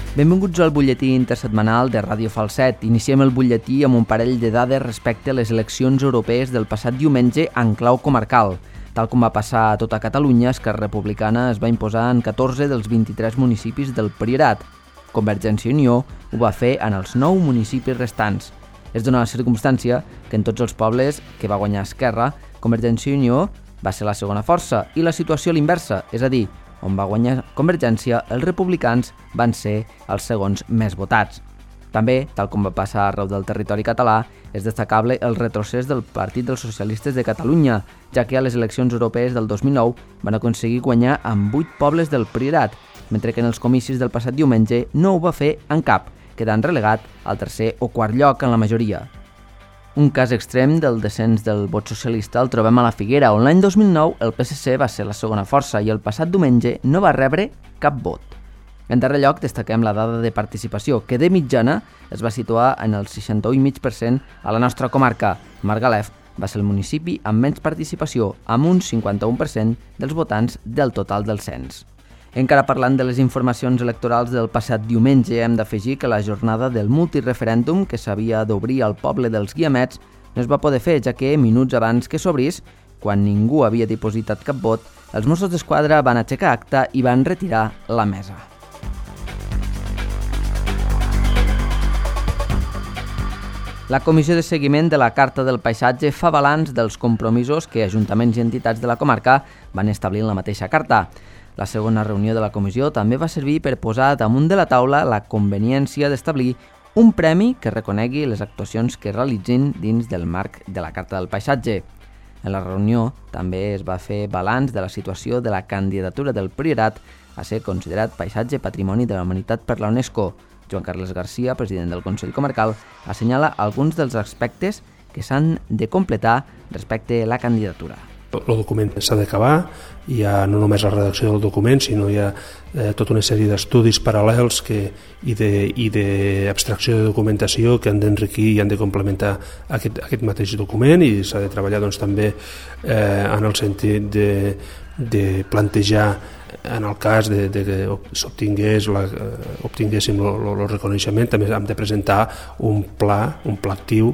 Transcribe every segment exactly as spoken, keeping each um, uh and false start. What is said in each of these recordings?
Benvinguts al butlletí intersetmanal de Ràdio Falset. Iniciem el butlletí amb un parell de dades respecte a les eleccions europees del passat diumenge en clau comarcal. Tal com va passar a tota Catalunya, Esquerra Republicana es va imposar en catorze dels vint-i-tres municipis del Priorat. Convergència i Unió ho va fer en els nou municipis restants. És d'una circumstància que en tots els pobles que va guanyar Esquerra, Convergència i Unió va ser la segona força i la situació a l'inversa, és a dir, on va guanyar Convergència, els republicans van ser els segons més votats. També, tal com va passar arreu del territori català, és destacable el retrocés del Partit dels Socialistes de Catalunya, ja que a les eleccions europees del dos mil nou van aconseguir guanyar en vuit pobles del Priorat, mentre que en els comicis del passat diumenge no ho va fer en cap, quedant relegat al tercer o quart lloc en la majoria. Un cas extrem del descens del vot socialista el trobem a la Figuera, on l'any dos mil nou el P S C va ser la segona força i el passat diumenge no va rebre cap vot. En darrer lloc destaquem la dada de participació, que de mitjana es va situar en el seixanta-u coma cinc per cent a la nostra comarca. Margalef va ser el municipi amb menys participació, amb un cinquanta-u per cent dels votants del total del cens. Encara parlant de les informacions electorals del passat diumenge, hem d'afegir que la jornada del multireferèndum que s'havia d'obrir al poble dels Guiamets no es va poder fer, ja que minuts abans que s'obrís, quan ningú havia dipositat cap vot, els Mossos d'Esquadra van aixecar acta i van retirar la mesa. La Comissió de Seguiment de la Carta del Paisatge fa balanç dels compromisos que ajuntaments i entitats de la comarca van establir en la mateixa carta. La segona reunió de la comissió també va servir per posar damunt de la taula la conveniència d'establir un premi que reconegui les actuacions que realitzin dins del marc de la Carta del Paisatge. En la reunió també es va fer balanç de la situació de la candidatura del Priorat a ser considerat Paisatge Patrimoni de la Humanitat per la UNESCO. Joan Carles Garcia, president del Consell Comarcal, assenyala alguns dels aspectes que s'han de completar respecte a la candidatura. El document s'ha d'acabar, hi ha no només la redacció del document, sinó hi ha eh, tota una sèrie d'estudis paral·lels que, i d'abstracció de, de documentació que han d'enriquir i han de complementar aquest, aquest mateix document, i s'ha de treballar doncs, també eh, en el sentit de, de plantejar, en el cas de, de que s'obtingués la, obtinguéssim el reconeixement, també hem de presentar un pla, un pla actiu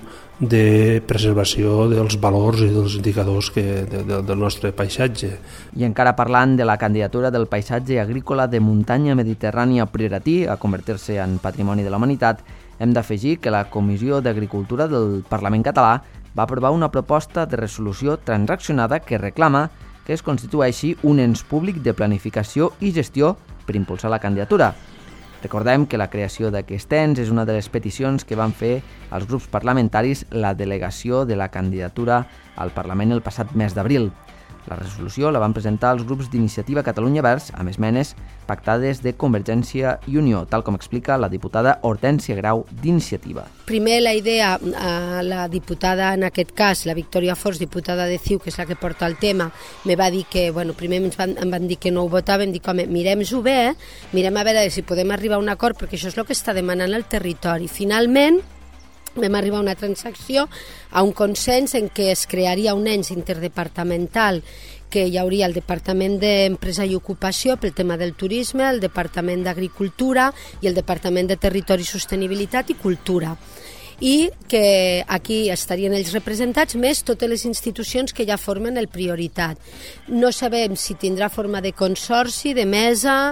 de preservació dels valors i dels indicadors que, de, de, del nostre paisatge. I encara parlant de la candidatura del paisatge agrícola de muntanya mediterrània prioratí a convertir-se en Patrimoni de la Humanitat, hem d'afegir que la Comissió d'Agricultura del Parlament català va aprovar una proposta de resolució transaccionada que reclama que es constitueixi un ens públic de planificació i gestió per impulsar la candidatura. Recordem que la creació d'aquest ens és una de les peticions que van fer els grups parlamentaris la delegació de la candidatura al Parlament el passat mes d'abril. La resolució la van presentar els grups d'Iniciativa Catalunya Verds amb esmenes pactades de Convergència i Unió, tal com explica la diputada Hortènsia Grau d'Iniciativa. Primer la idea, la diputada en aquest cas, la Victòria Forns, diputada de C I U, que és la que porta el tema, me va dir que, bueno, primer ens van, em van dir que no ho votaven, dic, home, mirem-ho bé, eh? mirem a veure si podem arribar a un acord, perquè això és el que està demanant el territori. Finalment, vam arribar a una transacció, a un consens en què es crearia un ens interdepartamental, que hi hauria el Departament d'Empresa i Ocupació pel tema del turisme, el Departament d'Agricultura i el Departament de Territori i Sostenibilitat i Cultura. I que aquí estarien ells representats, més totes les institucions que ja formen el Prioritat. No sabem si tindrà forma de consorci, de mesa,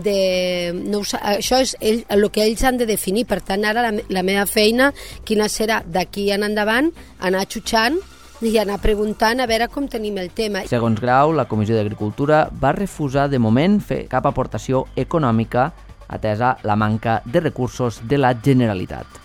de... No ho sa... Això és el, el que ells han de definir. Per tant, ara la, la meva feina, quina serà d'aquí en endavant, anar xutxant i anar preguntant a veure com tenim el tema. Segons Grau, la Comissió d'Agricultura va refusar de moment fer cap aportació econòmica atesa la manca de recursos de la Generalitat.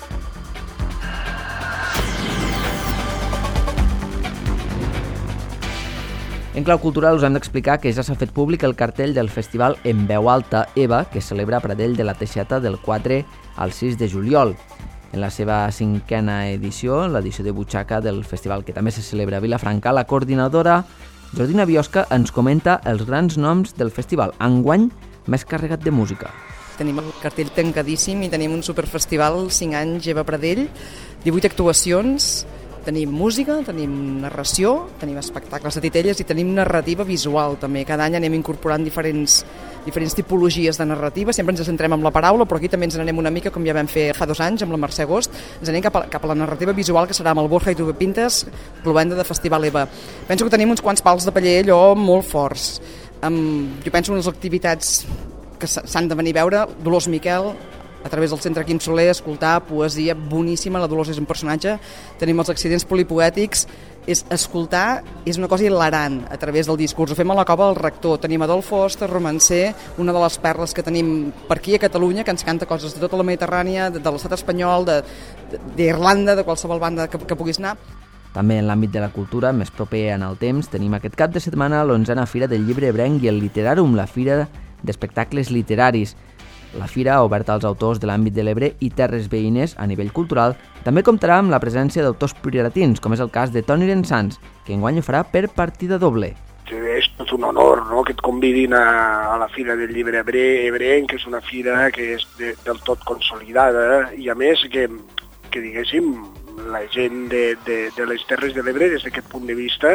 En clau cultural us hem d'explicar que ja s'ha fet públic el cartell del festival En Veu Alta EVA, que es celebra a Pradell de la Teixeta del quatre al sis de juliol. En la seva cinquena edició, l'edició de butxaca del festival, que també se celebra a Vilafranca, la coordinadora Jordina Biosca ens comenta els grans noms del festival, enguany més carregat de música. Tenim el cartell tancadíssim i tenim un superfestival, cinc anys, Eva Pradell, divuit actuacions, tenim música, tenim narració, tenim espectacles de titelles i tenim narrativa visual també. Cada any anem incorporant diferents diferents tipologies de narrativa, sempre ens centrem en la paraula, però aquí també ens anem una mica, com ja vam fer fa dos anys amb la Mercè Agost, ens anem cap a, cap a la narrativa visual, que serà amb el Borja i Tuve Pintes, clubenda de Festival EVA. Penso que tenim uns quants pals de paller allò molt forts. Um, jo penso en les activitats que s'han de venir a veure, Dolors Miquel, a través del Centre Quim Soler, escoltar poesia boníssima, la Dolors és un personatge, tenim els accidents polipoètics, és escoltar, és una cosa hilarant a través del discurs. Ho fem a la Cova del Rector, tenim Adolfo Oster, romancer, una de les perles que tenim per aquí a Catalunya, que ens canta coses de tota la Mediterrània, de, de l'estat espanyol, d'Irlanda, de, de qualsevol banda que, que puguis anar. També en l'àmbit de la cultura, més proper en el temps, tenim aquest cap de setmana l'onzena Fira del Llibre Ebrenc i el Literàrum, la fira d'espectacles literaris. La fira, oberta als autors de l'àmbit de l'Ebre i terres veïnes a nivell cultural, també comptarà amb la presència d'autors prioratins, com és el cas de Toni Rensans, que enguany ho farà per partida doble. És tot un honor, no?, que et convidin a, a la Fira del Llibre Ebrenc, que és una fira que és de, del tot consolidada, i a més que, que diguéssim, la gent de, de, de les Terres de l'Ebre, des d'aquest punt de vista,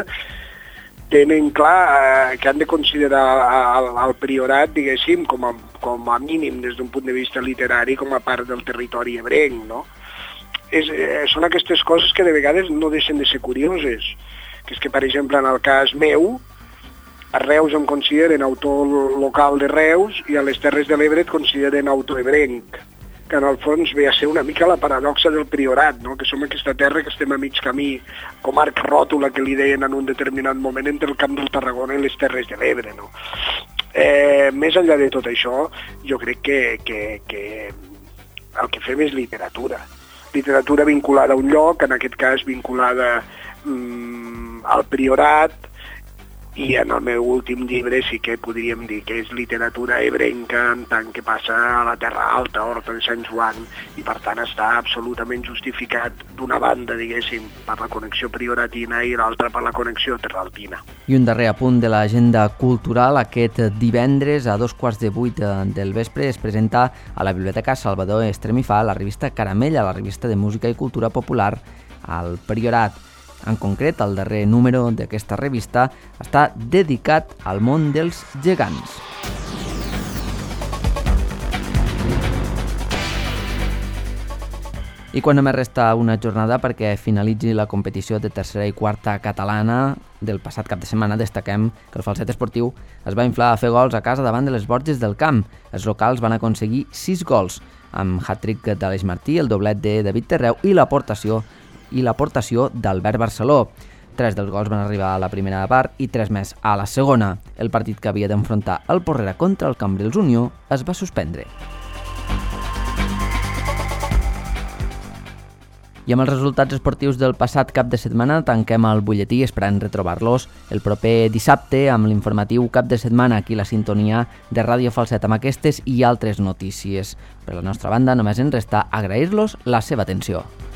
tenen clar eh, que han de considerar el, el priorat, diguéssim, com a, com a mínim des d'un punt de vista literari, com a part del territori ebrenc, no? És, eh, són aquestes coses que de vegades no deixen de ser curioses, que és que, per exemple, en el cas meu, a Reus em consideren autor local de Reus i a les Terres de l'Ebre et consideren autor ebrenc, que en el fons ve a ser una mica la paradoxa del priorat, no? Que som aquesta terra que estem a mig camí, com arc ròtula que li deien en un determinat moment entre el Camp del Tarragona i les Terres de l'Ebre, no? Eh, més enllà de tot això, jo crec que, que, que el que fem és literatura. Literatura vinculada a un lloc, en aquest cas vinculada mm, al priorat, i en el meu últim llibre sí que podríem dir que és literatura ebrenca en tant que passa a la Terra Alta, Horta de Sant Joan, i per tant està absolutament justificat d'una banda, diguéssim, per la connexió prioratina i l'altra per la connexió terraltina. I un darrer apunt de l'agenda cultural, aquest divendres a dos quarts de vuit del vespre es presenta a la Biblioteca Salvador Estremifà la revista Caramella, la revista de música i cultura popular al Priorat. En concret, el darrer número d'aquesta revista està dedicat al món dels gegants. I quan només resta una jornada perquè finalitzi la competició de tercera i quarta catalana del passat cap de setmana, destaquem que el falset esportiu es va inflar a fer gols a casa davant de les Borges del Camp. Els locals van aconseguir sis gols, amb hat-trick d'Aleix Martí, el doblet de David Terreu i l'aportació i l'aportació d'Albert Barceló. Tres dels gols van arribar a la primera part i tres més a la segona. El partit que havia d'enfrontar el Porrera contra el Cambrils Unió es va suspendre. I amb els resultats esportius del passat cap de setmana tanquem el butlletí esperant retrobar-los el proper dissabte amb l'informatiu cap de setmana aquí a la sintonia de Ràdio Falset amb aquestes i altres notícies. Per la nostra banda només ens resta agrair-los la seva atenció.